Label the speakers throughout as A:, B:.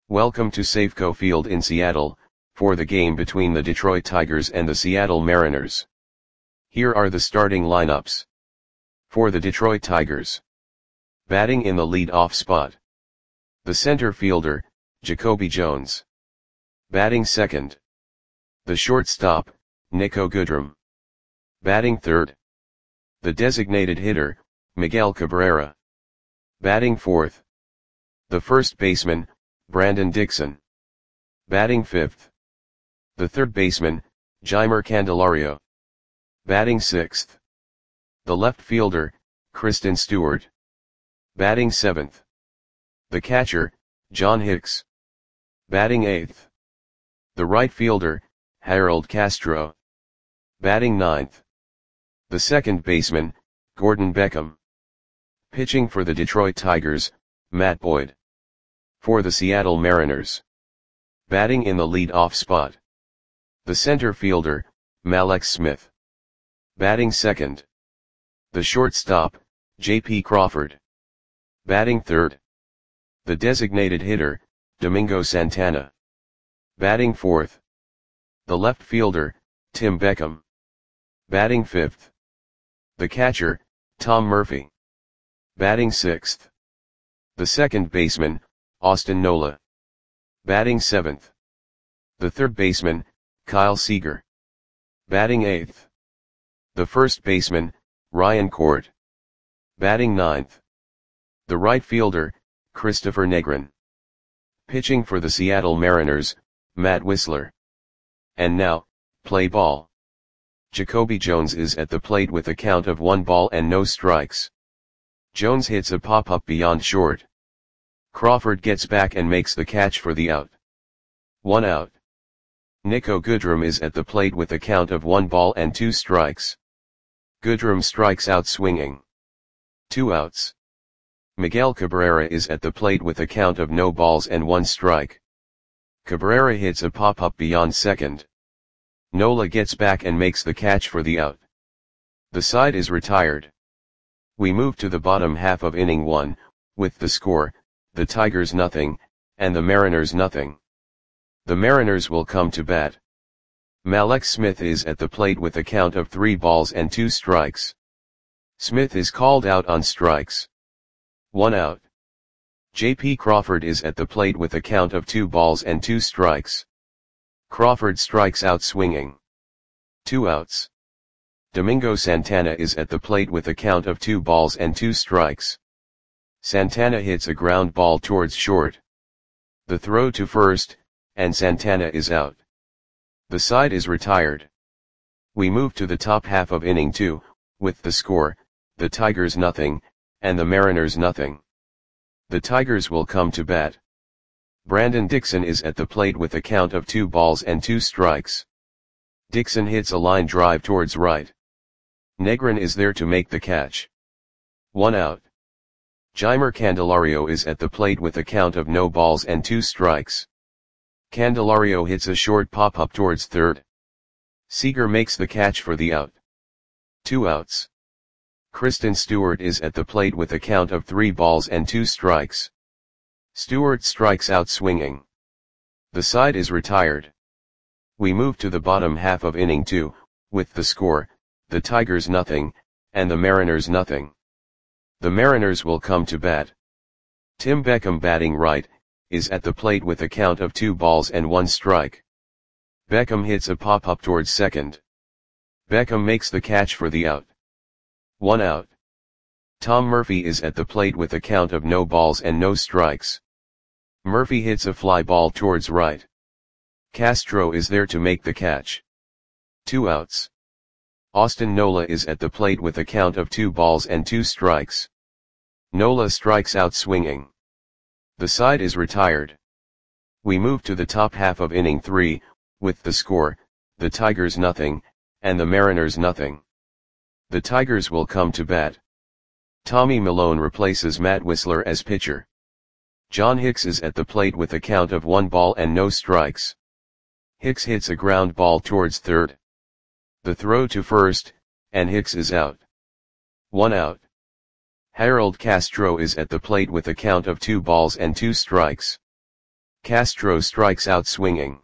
A: Welcome to Safeco Field in Seattle, for the game between the Detroit Tigers and the Seattle Mariners. Here are the starting lineups. For the Detroit Tigers. Batting in the lead-off spot. The center fielder, Jacoby Jones. Batting second. The shortstop, Niko Goodrum. Batting third. The designated hitter, Miguel Cabrera. Batting fourth. The first baseman, Brandon Dixon. Batting fifth. The third baseman, Jeimer Candelario. Batting sixth. The left fielder, Kristen Stewart. Batting seventh. The catcher, John Hicks. Batting eighth. The right fielder, Harold Castro. Batting ninth. The second baseman, Gordon Beckham. Pitching for the Detroit Tigers, Matt Boyd. For the Seattle Mariners. Batting in the lead-off spot. The center fielder, Mallex Smith. Batting second. The shortstop, J.P. Crawford. Batting third. The designated hitter, Domingo Santana. Batting fourth. The left fielder, Tim Beckham. Batting fifth. The catcher, Tom Murphy. Batting sixth. The second baseman, Austin Nola. Batting seventh. The third baseman, Kyle Seager. Batting eighth. The first baseman, Ryan Court. Batting ninth. The right fielder, Christopher Negrin. Pitching for the Seattle Mariners, Matt Wisler. And now, play ball. Jacoby Jones is at the plate with a count of 1 ball and no strikes. Jones hits a pop-up beyond short. Crawford gets back and makes the catch for the out. 1 out. Niko Goodrum is at the plate with a count of 1 ball and 2 strikes. Goodrum strikes out swinging. 2 outs. Miguel Cabrera is at the plate with a count of no balls and 1 strike. Cabrera hits a pop-up beyond second. Nola gets back and makes the catch for the out. The side is retired. We move to the bottom half of inning 1, with the score, the Tigers nothing, and the Mariners nothing. The Mariners will come to bat. Mallex Smith is at the plate with a count of 3 balls and 2 strikes. Smith is called out on strikes. 1 out. J.P. Crawford is at the plate with a count of 2 balls and 2 strikes. Crawford strikes out swinging. 2 outs. Domingo Santana is at the plate with a count of 2 balls and 2 strikes. Santana hits a ground ball towards short. The throw to first, and Santana is out. The side is retired. We move to the top half of inning 2, with the score, the Tigers nothing, and the Mariners nothing. The Tigers will come to bat. Brandon Dixon is at the plate with a count of 2 balls and 2 strikes. Dixon hits a line drive towards right. Negrin is there to make the catch. 1 out. Jeimer Candelario is at the plate with a count of no balls and 2 strikes. Candelario hits a short pop-up towards third. Seager makes the catch for the out. 2 outs. Kristen Stewart is at the plate with a count of 3 balls and 2 strikes. Stewart strikes out swinging. The side is retired. We move to the bottom half of inning 2, with the score, the Tigers nothing, and the Mariners nothing. The Mariners will come to bat. Tim Beckham batting right, is at the plate with a count of 2 balls and 1 strike. Beckham hits a pop-up towards second. Beckham makes the catch for the out. 1 out. Tom Murphy is at the plate with a count of no balls and no strikes. Murphy hits a fly ball towards right. Castro is there to make the catch. 2 outs. Austin Nola is at the plate with a count of 2 balls and 2 strikes. Nola strikes out swinging. The side is retired. We move to the top half of inning 3, with the score, the Tigers nothing, and the Mariners nothing. The Tigers will come to bat. Tommy Milone replaces Matt Wisler as pitcher. John Hicks is at the plate with a count of 1 ball and no strikes. Hicks hits a ground ball towards third. The throw to first, and Hicks is out. 1 out. Harold Castro is at the plate with a count of 2 balls and 2 strikes. Castro strikes out swinging.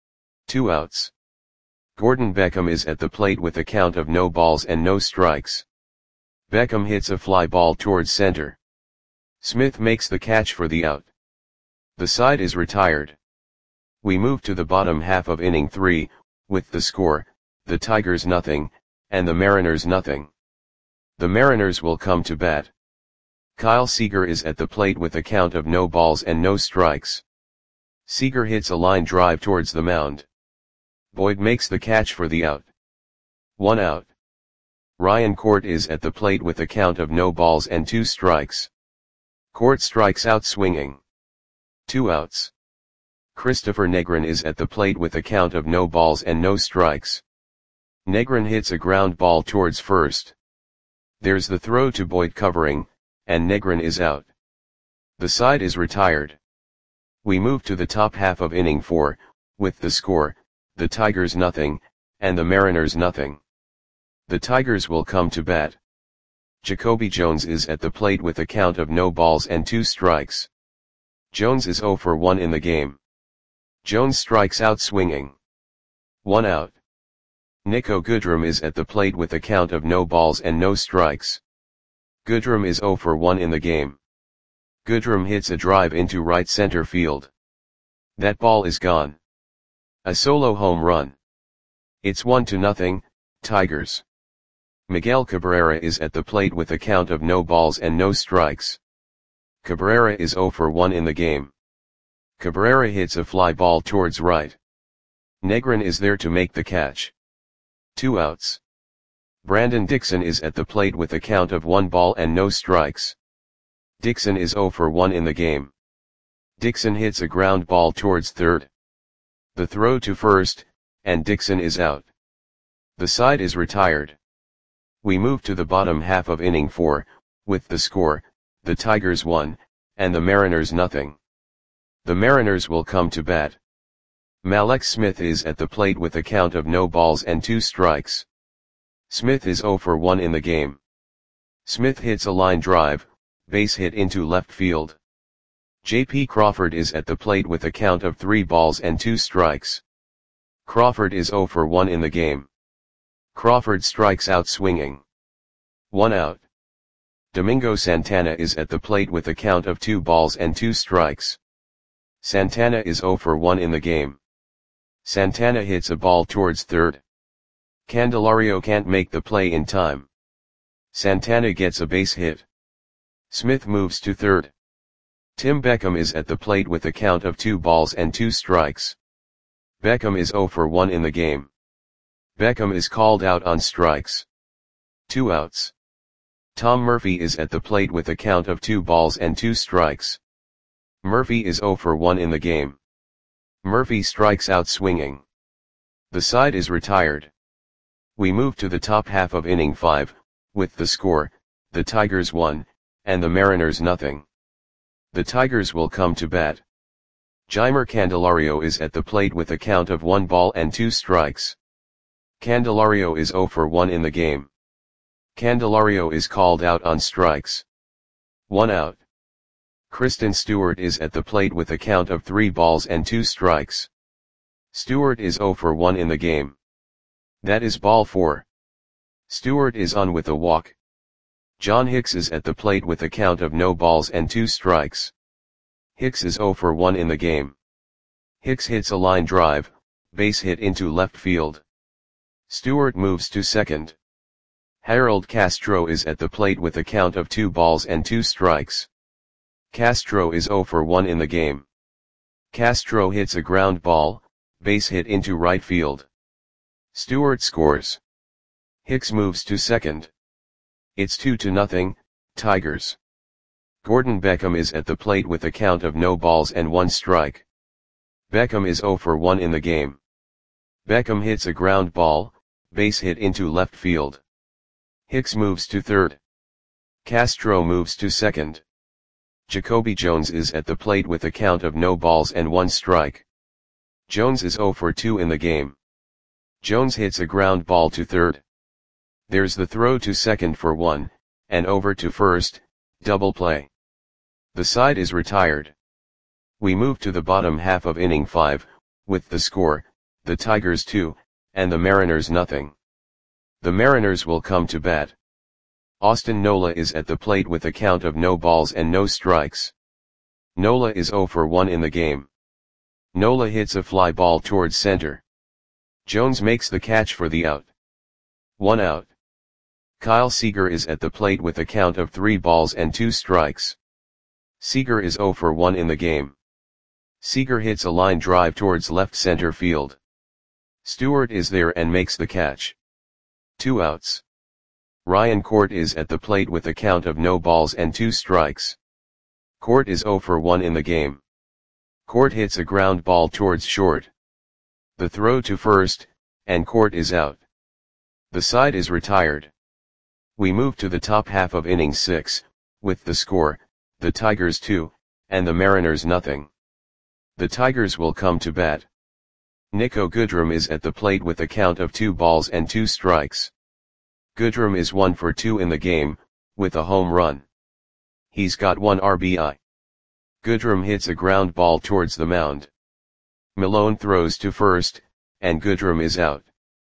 A: 2 outs. Gordon Beckham is at the plate with a count of no balls and no strikes. Beckham hits a fly ball towards center. Smith makes the catch for the out. The side is retired. We move to the bottom half of inning 3, with the score, the Tigers nothing, and the Mariners nothing. The Mariners will come to bat. Kyle Seager is at the plate with a count of no balls and no strikes. Seager hits a line drive towards the mound. Boyd makes the catch for the out. 1 out. Ryan Court is at the plate with a count of no balls and 2 strikes. Court strikes out swinging. 2 outs. Christopher Negrin is at the plate with a count of no balls and no strikes. Negrin hits a ground ball towards first. There's the throw to Boyd covering, and Negrin is out. The side is retired. We move to the top half of inning 4, with the score, the Tigers nothing, and the Mariners nothing. The Tigers will come to bat. Jacoby Jones is at the plate with a count of no balls and 2 strikes. Jones is 0 for 1 in the game. Jones strikes out swinging. 1 out. Nico Goodrum is at the plate with a count of no balls and no strikes. Goodrum is 0 for 1 in the game. Goodrum hits a drive into right center field. That ball is gone. A solo home run. It's 1-0, Tigers. Miguel Cabrera is at the plate with a count of no balls and no strikes. Cabrera is 0 for 1 in the game. Cabrera hits a fly ball towards right. Negrin is there to make the catch. 2 outs. Brandon Dixon is at the plate with a count of 1 ball and no strikes. Dixon is 0 for 1 in the game. Dixon hits a ground ball towards third. The throw to first, and Dixon is out. The side is retired. We move to the bottom half of inning 4, with the score, the Tigers 1, and the Mariners nothing. The Mariners will come to bat. Mallex Smith is at the plate with a count of no balls and 2 strikes. Smith is 0 for 1 in the game. Smith hits a line drive, base hit into left field. J.P. Crawford is at the plate with a count of 3 balls and 2 strikes. Crawford is 0 for 1 in the game. Crawford strikes out swinging. 1 out. Domingo Santana is at the plate with a count of 2 balls and 2 strikes. Santana is 0 for 1 in the game. Santana hits a ball towards third. Candelario can't make the play in time. Santana gets a base hit. Smith moves to third. Tim Beckham is at the plate with a count of 2 balls and 2 strikes. Beckham is 0 for 1 in the game. Beckham is called out on strikes. 2 outs. Tom Murphy is at the plate with a count of 2 balls and 2 strikes. Murphy is 0 for 1 in the game. Murphy strikes out swinging. The side is retired. We move to the top half of inning 5, with the score, the Tigers 1, and the Mariners nothing. The Tigers will come to bat. Jeimer Candelario is at the plate with a count of 1 ball and 2 strikes. Candelario is 0 for 1 in the game. Candelario is called out on strikes. 1 out. Kristen Stewart is at the plate with a count of 3 balls and 2 strikes. Stewart is 0 for 1 in the game. That is ball 4. Stewart is on with a walk. John Hicks is at the plate with a count of no balls and 2 strikes. Hicks is 0 for 1 in the game. Hicks hits a line drive, base hit into left field. Stewart moves to second. Harold Castro is at the plate with a count of 2 balls and 2 strikes. Castro is 0 for 1 in the game. Castro hits a ground ball, base hit into right field. Stewart scores. Hicks moves to second. It's 2-0, Tigers. Gordon Beckham is at the plate with a count of no balls and 1 strike. Beckham is 0 for 1 in the game. Beckham hits a ground ball, base hit into left field. Hicks moves to third. Castro moves to second. Jacoby Jones is at the plate with a count of no balls and 1 strike. Jones is 0 for 2 in the game. Jones hits a ground ball to third. There's the throw to second for 1, and over to first, double play. The side is retired. We move to the bottom half of inning 5, with the score, the Tigers 2, and the Mariners nothing. The Mariners will come to bat. Austin Nola is at the plate with a count of no balls and no strikes. Nola is 0 for 1 in the game. Nola hits a fly ball towards center. Jones makes the catch for the out. 1 out. Kyle Seager is at the plate with a count of 3 balls and 2 strikes. Seager is 0 for 1 in the game. Seager hits a line drive towards left center field. Stewart is there and makes the catch. 2 outs. Ryan Court is at the plate with a count of no balls and 2 strikes. Court is 0 for 1 in the game. Court hits a ground ball towards short. The throw to first, and Court is out. The side is retired. We move to the top half of inning 6, with the score, the Tigers 2, and the Mariners nothing. The Tigers will come to bat. Niko Goodrum is at the plate with a count of 2 balls and 2 strikes. Goodrum is 1 for 2 in the game, with a home run. He's got 1 RBI. Goodrum hits a ground ball towards the mound. Milone throws to first, and Goodrum is out.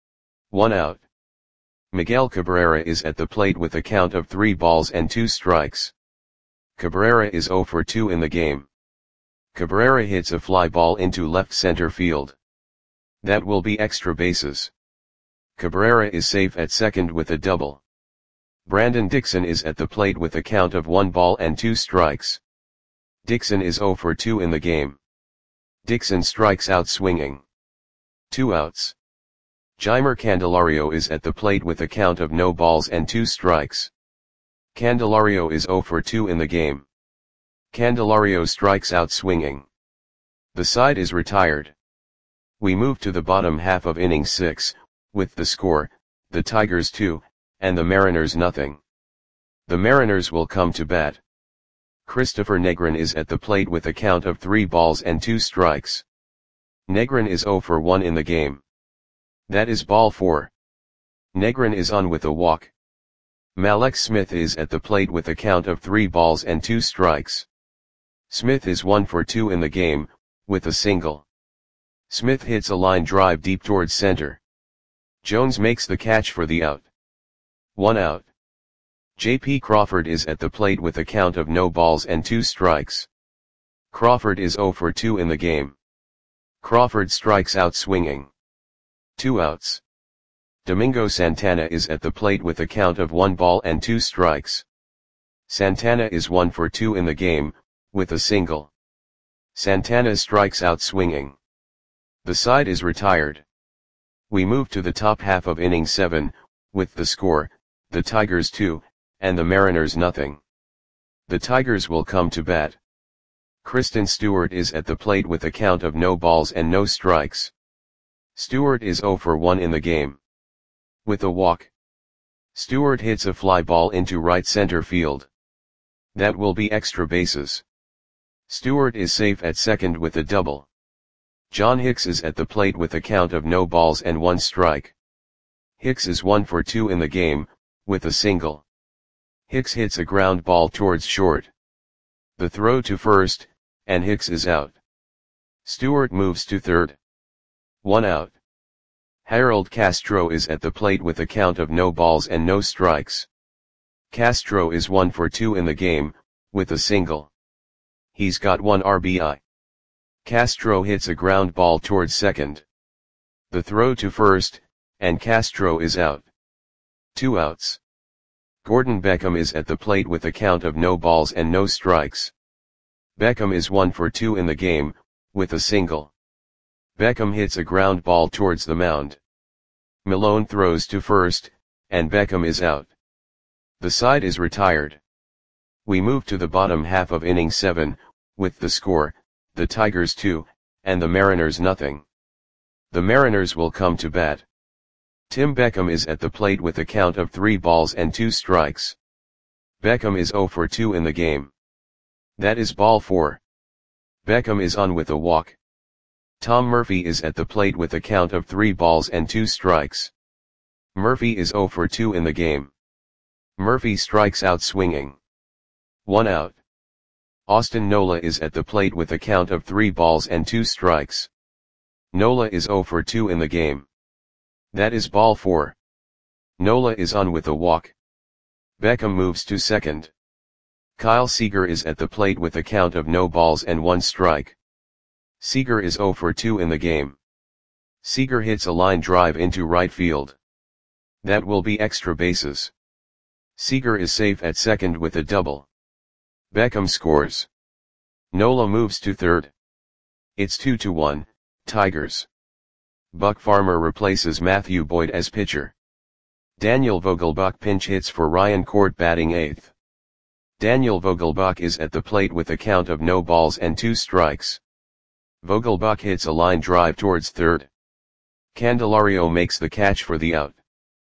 A: 1 out. Miguel Cabrera is at the plate with a count of 3 balls and 2 strikes. Cabrera is 0 for 2 in the game. Cabrera hits a fly ball into left center field. That will be extra bases. Cabrera is safe at second with a double. Brandon Dixon is at the plate with a count of 1 ball and 2 strikes. Dixon is 0 for 2 in the game. Dixon strikes out swinging. 2 outs. Jeimer Candelario is at the plate with a count of no balls and 2 strikes. Candelario is 0 for 2 in the game. Candelario strikes out swinging. The side is retired. We move to the bottom half of inning 6, with the score, the Tigers 2, and the Mariners nothing. The Mariners will come to bat. Christopher Negrin is at the plate with a count of 3 balls and 2 strikes. Negrin is 0 for 1 in the game. That is ball 4. Negrin is on with a walk. Mallex Smith is at the plate with a count of 3 balls and 2 strikes. Smith is 1 for 2 in the game, with a single. Smith hits a line drive deep towards center. Jones makes the catch for the out. 1 out. J.P. Crawford is at the plate with a count of no balls and 2 strikes. Crawford is 0 for 2 in the game. Crawford strikes out swinging. 2 outs. Domingo Santana is at the plate with a count of 1 ball and 2 strikes. Santana is 1 for 2 in the game, with a single. Santana strikes out swinging. The side is retired. We move to the top half of inning 7, with the score, the Tigers 2, and the Mariners nothing. The Tigers will come to bat. Kristen Stewart is at the plate with a count of no balls and no strikes. Stewart is 0 for 1 in the game. With a walk. Stewart hits a fly ball into right center field. That will be extra bases. Stewart is safe at second with a double. John Hicks is at the plate with a count of no balls and 1 strike. Hicks is 1 for 2 in the game, with a single. Hicks hits a ground ball towards short. The throw to first, and Hicks is out. Stewart moves to third. 1 out. Harold Castro is at the plate with a count of no balls and no strikes. Castro is 1 for 2 in the game, with a single. He's got 1 RBI. Castro hits a ground ball towards second. The throw to first, and Castro is out. 2 outs. Gordon Beckham is at the plate with a count of no balls and no strikes. Beckham is 1 for 2 in the game, with a single. Beckham hits a ground ball towards the mound. Milone throws to first, and Beckham is out. The side is retired. We move to the bottom half of inning 7, with the score, the Tigers 2, and the Mariners nothing. The Mariners will come to bat. Tim Beckham is at the plate with a count of 3 balls and 2 strikes. Beckham is 0 for 2 in the game. That is ball 4. Beckham is on with a walk. Tom Murphy is at the plate with a count of 3 balls and 2 strikes. Murphy is 0 for 2 in the game. Murphy strikes out swinging. 1 out. Austin Nola is at the plate with a count of 3 balls and 2 strikes. Nola is 0 for 2 in the game. That is ball 4. Nola is on with a walk. Beckham moves to second. Kyle Seager is at the plate with a count of no balls and 1 strike. Seager is 0 for 2 in the game. Seager hits a line drive into right field. That will be extra bases. Seager is safe at second with a double. Beckham scores. Nola moves to third. It's 2-1, Tigers. Buck Farmer replaces Matthew Boyd as pitcher. Daniel Vogelbach pinch hits for Ryan Court batting 8th. Daniel Vogelbach is at the plate with a count of no balls and 2 strikes. Vogelbach hits a line drive towards third. Candelario makes the catch for the out.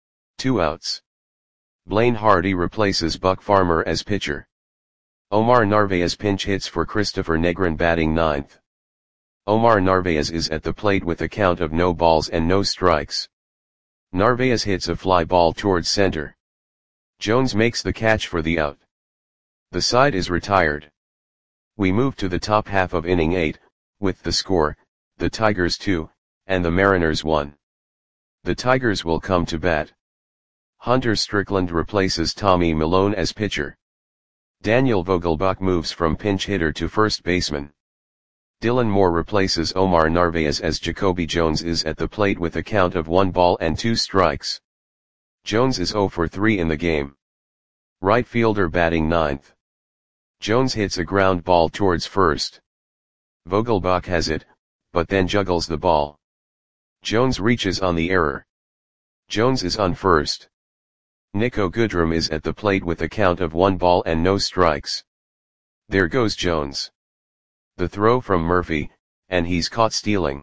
A: 2 outs. Blaine Hardy replaces Buck Farmer as pitcher. Omar Narvaez pinch hits for Christopher Negrin batting 9th. Omar Narvaez is at the plate with a count of no balls and no strikes. Narvaez hits a fly ball towards center. Jones makes the catch for the out. The side is retired. We move to the top half of inning 8, with the score, the Tigers 2, and the Mariners 1. The Tigers will come to bat. Hunter Strickland replaces Tommy Malone as pitcher. Daniel Vogelbach moves from pinch hitter to first baseman. Dylan Moore replaces Omar Narvaez as Jacoby Jones is at the plate with a count of 1 ball and 2 strikes. Jones is 0 for 3 in the game. Right fielder batting 9th. Jones hits a ground ball towards first. Vogelbach has it, but then juggles the ball. Jones reaches on the error. Jones is on first. Nico Goodrum is at the plate with a count of 1 ball and no strikes. There goes Jones. The throw from Murphy, and he's caught stealing.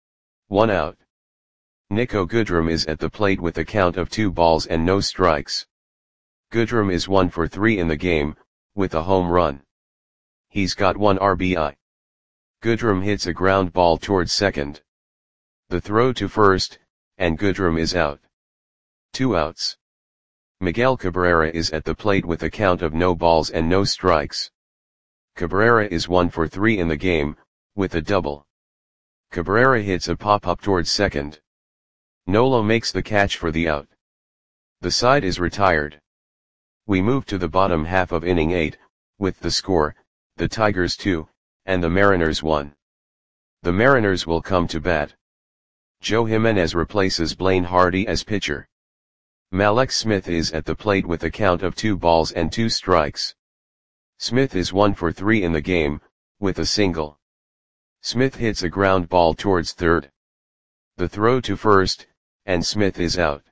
A: 1 out. Nico Goodrum is at the plate with a count of 2 balls and no strikes. Goodrum is 1 for 3 in the game, with a home run. He's got 1 RBI. Goodrum hits a ground ball towards second. The throw to first, and Goodrum is out. 2 outs. Miguel Cabrera is at the plate with a count of no balls and no strikes. Cabrera is 1 for 3 in the game, with a double. Cabrera hits a pop-up towards second. Nola makes the catch for the out. The side is retired. We move to the bottom half of inning 8, with the score, the Tigers 2, and the Mariners 1. The Mariners will come to bat. Joe Jimenez replaces Blaine Hardy as pitcher. Mallex Smith is at the plate with a count of 2 balls and 2 strikes. Smith is 1 for 3 in the game, with a single. Smith hits a ground ball towards third. The throw to first, and Smith is out.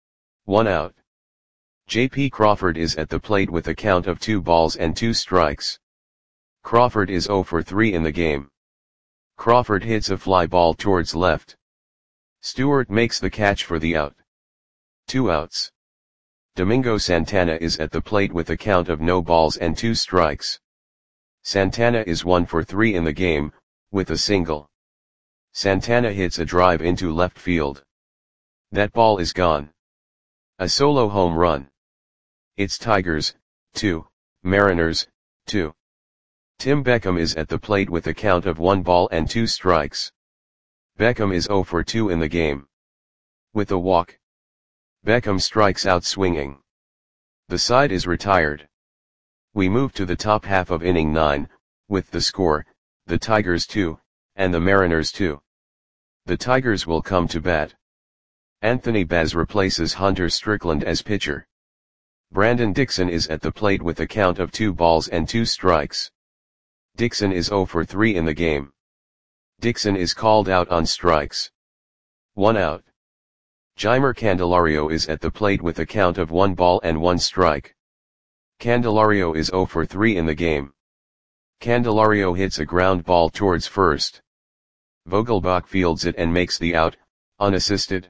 A: 1 out. J.P. Crawford is at the plate with a count of 2 balls and 2 strikes. Crawford is 0 for 3 in the game. Crawford hits a fly ball towards left. Stewart makes the catch for the out. 2 outs. Domingo Santana is at the plate with a count of no balls and 2 strikes. Santana is 1 for 3 in the game, with a single. Santana hits a drive into left field. That ball is gone. A solo home run. It's Tigers, 2, Mariners, 2. Tim Beckham is at the plate with a count of 1 ball and 2 strikes. Beckham is 0 for 2 in the game. With a walk. Beckham strikes out swinging. The side is retired. We move to the top half of inning 9, with the score, the Tigers 2, and the Mariners 2. The Tigers will come to bat. Anthony Baz replaces Hunter Strickland as pitcher. Brandon Dixon is at the plate with a count of 2 balls and 2 strikes. Dixon is 0 for 3 in the game. Dixon is called out on strikes. 1 out. Jeimer Candelario is at the plate with a count of 1 ball and 1 strike. Candelario is 0 for 3 in the game. Candelario hits a ground ball towards first. Vogelbach fields it and makes the out, unassisted.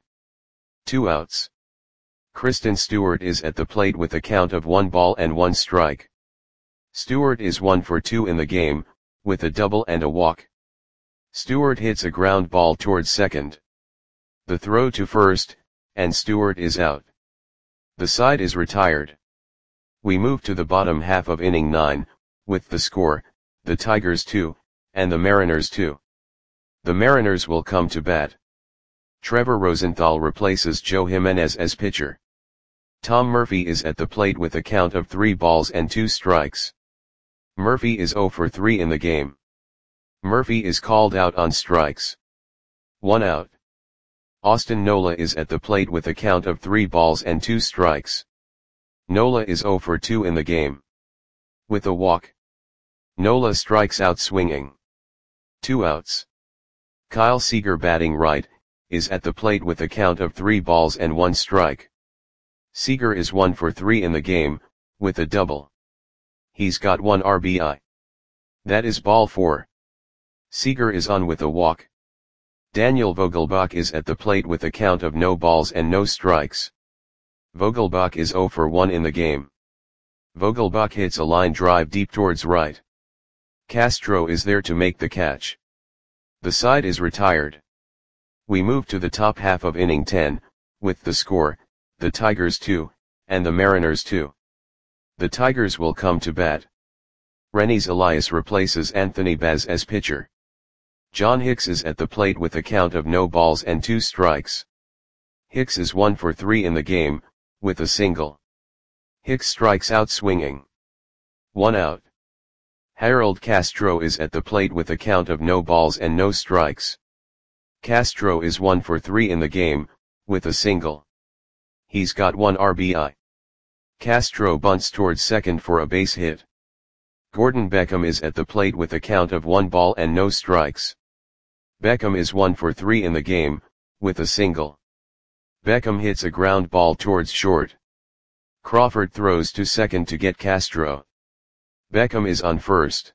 A: 2 outs. Kristen Stewart is at the plate with a count of 1 ball and 1 strike. Stewart is 1 for 2 in the game, with a double and a walk. Stewart hits a ground ball towards second. The throw to first, and Stewart is out. The side is retired. We move to the bottom half of inning 9, with the score, the Tigers 2, and the Mariners 2. The Mariners will come to bat. Trevor Rosenthal replaces Joe Jimenez as pitcher. Tom Murphy is at the plate with a count of 3 balls and 2 strikes. Murphy is 0 for 3 in the game. Murphy is called out on strikes. 1 out. Austin Nola is at the plate with a count of 3 balls and 2 strikes. Nola is 0 for 2 in the game. With a walk. Nola strikes out swinging. 2 outs. Kyle Seager, batting right, is at the plate with a count of 3 balls and 1 strike. Seager is 1 for 3 in the game, with a double. He's got 1 RBI. That is ball 4. Seager is on with a walk. Daniel Vogelbach is at the plate with a count of no balls and no strikes. Vogelbach is 0 for 1 in the game. Vogelbach hits a line drive deep towards right. Castro is there to make the catch. The side is retired. We move to the top half of inning 10, with the score, the Tigers 2, and the Mariners 2. The Tigers will come to bat. Renis Elias replaces Anthony Baz as pitcher. John Hicks is at the plate with a count of no balls and 2 strikes. Hicks is 1 for 3 in the game, with a single. Hicks strikes out swinging. 1 out. Harold Castro is at the plate with a count of no balls and no strikes. Castro is 1 for 3 in the game, with a single. He's got 1 RBI. Castro bunts towards second for a base hit. Gordon Beckham is at the plate with a count of 1 ball and no strikes. Beckham is 1 for 3 in the game, with a single. Beckham hits a ground ball towards short. Crawford throws to second to get Castro. Beckham is on first.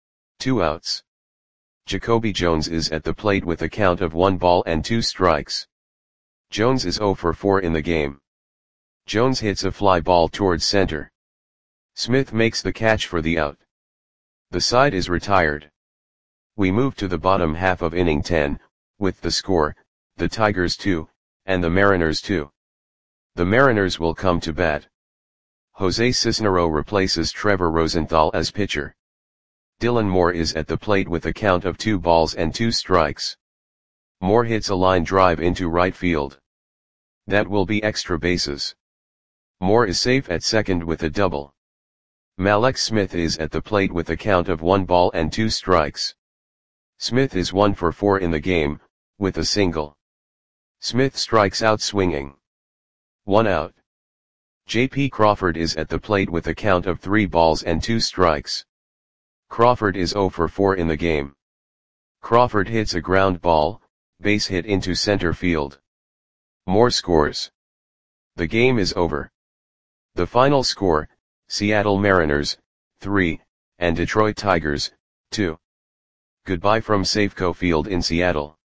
A: 2 outs. Jacoby Jones is at the plate with a count of 1 ball and 2 strikes. Jones is 0 for 4 in the game. Jones hits a fly ball towards center. Smith makes the catch for the out. The side is retired. We move to the bottom half of inning 10, with the score, the Tigers 2, and the Mariners 2. The Mariners will come to bat. Jose Cisnero replaces Trevor Rosenthal as pitcher. Dylan Moore is at the plate with a count of 2 balls and 2 strikes. Moore hits a line drive into right field. That will be extra bases. Moore is safe at second with a double. Mallex Smith is at the plate with a count of 1 ball and 2 strikes. Smith is 1 for 4 in the game, with a single. Smith strikes out swinging. 1 out. J.P. Crawford is at the plate with a count of 3 balls and 2 strikes. Crawford is 0 for 4 in the game. Crawford hits a ground ball, base hit into center field. Moore scores. The game is over. The final score, Seattle Mariners, 3, and Detroit Tigers, 2. Goodbye from Safeco Field in Seattle.